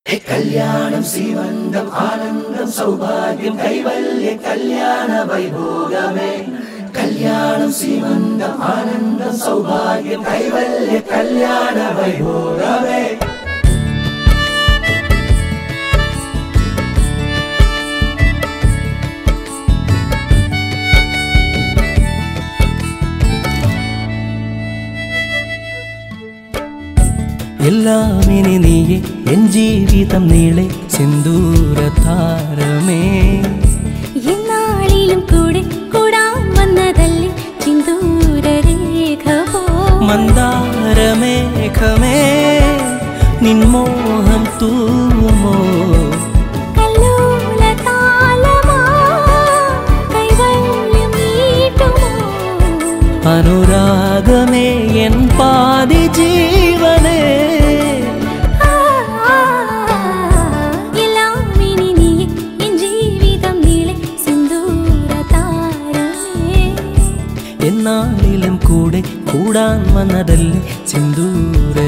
കല്യാണം ശ്രീമന്തം ആനന്ദം സൗഭാഗ്യം കൈവല്യ കല്യാണ വൈഭോഗമേ. കല്യാണം ശ്രീമന്തം ആനന്ദം സൗഭാഗ്യം കൈവല്യ കല്യാണ വൈഭോഗമേ. എല്ലാം ഇനി നീയെ എൻ ജീവിതം നീളെ സിന്ദൂരതാരമേ. എന്നാളിലും കൂടെ കൂടാൻ വന്നതല്ലേ സിന്ദൂരരേഖ പോ. മന്ദാരമേഘമേ നിൻമോഹം തൂമോ. അനുരാഗമേ എൻ പാതി ജീവനേ. എന്നാളിലും കൂടെ കൂടാൻ വന്നതല്ലേ സിന്ദൂര